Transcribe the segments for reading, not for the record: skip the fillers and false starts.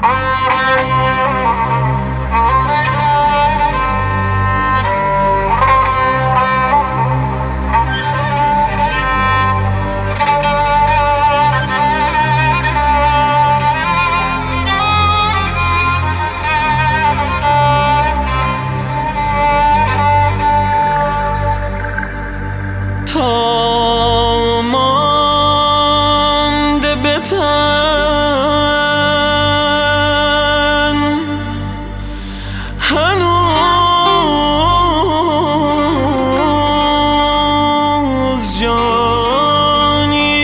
تا مانده به تن هنوز جانی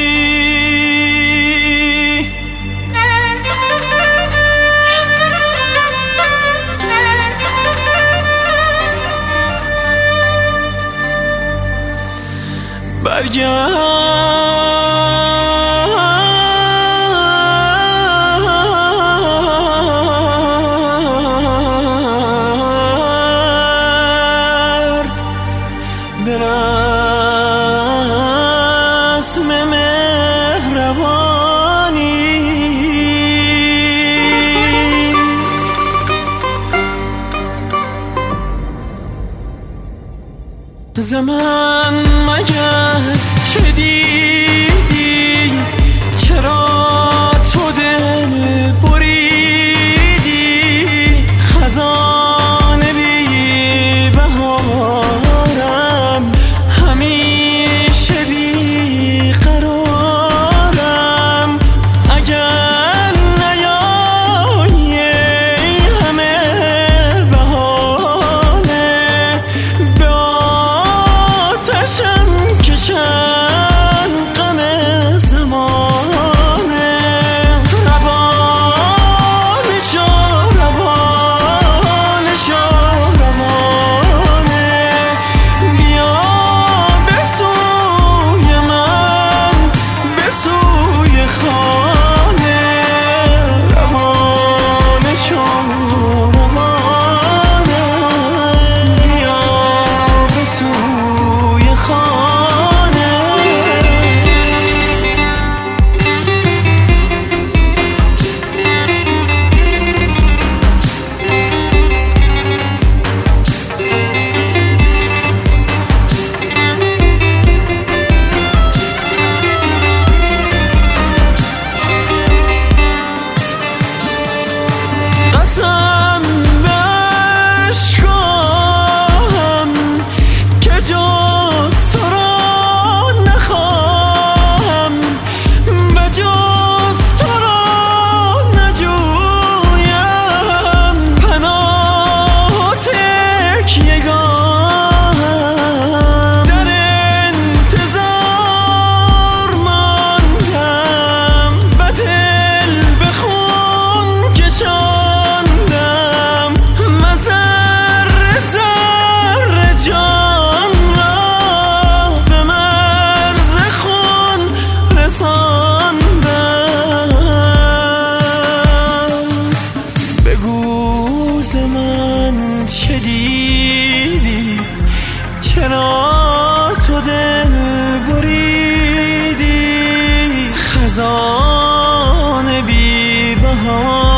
برگرد به رسم مهربانی ز من مگر چه دیدی؟ چرا تو دل بریدی؟ خزان بی بهارم، همیشه بی قرارم. اگر نیایی همه بهانه، به آتشم کشن غم زمانه. روانه شو روانه شو روانه، بیا به سوی من به سوی خانه. روانه شو روانه، بیا به سوی خانه. قسم به اشکام که جز تو را نخواهم، به جز تو را نجویم. پناه و تکیه‌گاهم، در انتظار ماندم. و دل به خون کشاندم، ذره ذره جان را به مرز خون رساندم. بگو ز من چه دیدی؟ چرا تو دل بریدی؟ خزان بی بهار